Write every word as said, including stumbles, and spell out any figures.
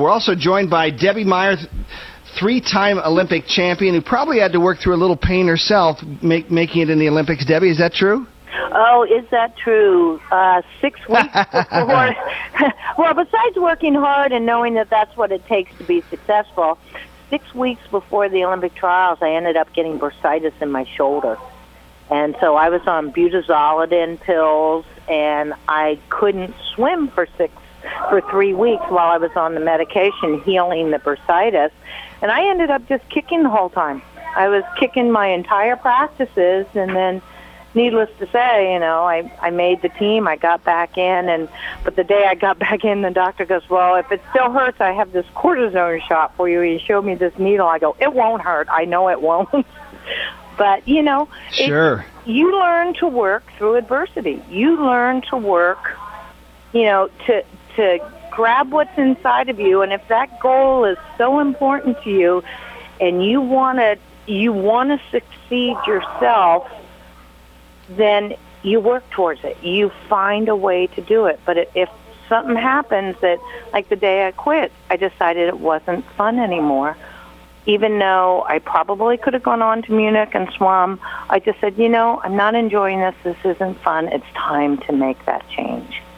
We're also joined by Debbie Meyer, three-time Olympic champion, who probably had to work through a little pain herself make, making it in the Olympics. Debbie, is that true? Oh, is that true? Uh, six weeks before. Well, besides working hard and knowing that that's what it takes to be successful, six weeks before the Olympic trials, I ended up getting bursitis in my shoulder. And so I was on butazolidine pills, and I couldn't swim for six for three weeks while I was on the medication healing the bursitis. And I ended up just kicking the whole time. I was kicking my entire practices, and then needless to say, you know, I, I made the team. I got back in, and but the day I got back in, the doctor goes, well, if it still hurts, I have this cortisone shot for you. He showed me this needle. I go, it won't hurt. I know it won't. But, you know, sure. it, you learn to work through adversity. You learn to work, you know, to to grab what's inside of you, and if that goal is so important to you and you want to you want to succeed yourself, then you work towards it. You find a way to do it. But if something happens that, like the day I quit, I decided it wasn't fun anymore. Even though I probably could have gone on to Munich and swum, I just said, you know, I'm not enjoying this. This isn't fun. It's time to make that change.